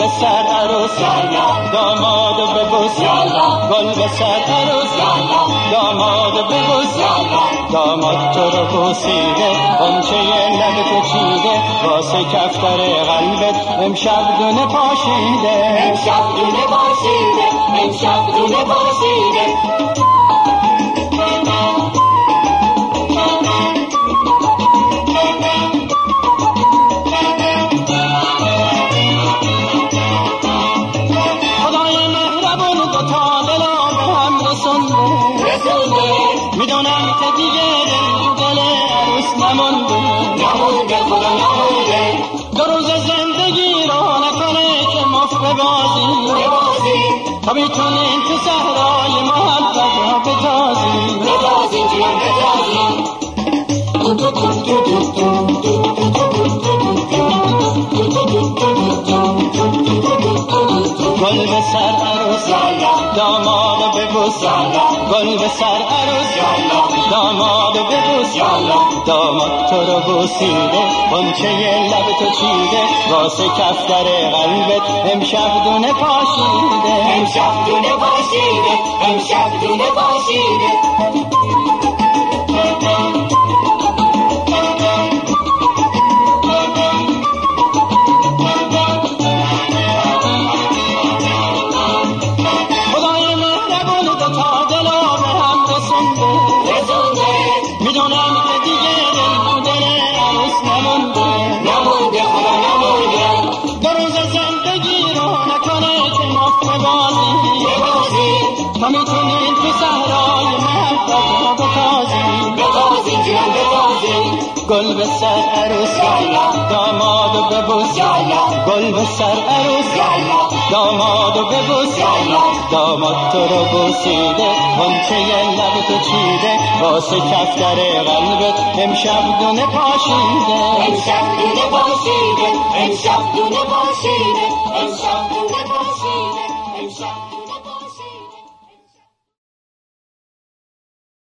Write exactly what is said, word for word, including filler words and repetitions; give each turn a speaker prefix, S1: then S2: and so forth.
S1: به سر عروس دامادو ببوس گل به سر عروس دامادو ببوس داماد تو رو بوسیده غنچه لب تو چیده واسه کفتر قلبت امشب دونه پاشیده
S2: امشب دونه پاشیده امشب دونه پاشیده
S1: میدونم که دیگه دل دل عروس نمونده
S2: نمونده خدا نمونده
S1: دو روز زندگی رو نکنه که مفت ببازی تا میتونیم تو صحرای محبت را بتازیم
S2: بتازیم جون بتازیم
S1: گل به سر عروس دامادو ببوس گل به سر عروس دامادو ببوس داماد تو رو بوسیده غنچه لب تو چیده واسه کفتر قلبت امشب دونه پاشیده
S2: امشب دونه پاشیده امشب دونه پاشیده
S1: میدونم که دیگه دل دل عروس نمونده
S2: نمونده خدا نمونده
S1: دو روز زندگی رو نکنه که مفت بازی تا میتونیم تو صحرای محبت را بتازیم
S2: بتازیم جون بتازیم
S1: گل به سر عروس دامادو ببوس گل به سر عروس دامادو ببوس داماد تو رو بوسیده غنچه لب تو چیده واسه کفتر قلبت امشب دونه پاشیده
S2: امشب دونه پاشیده امشب دونه پاشیده امشب دونه پاشیده امشب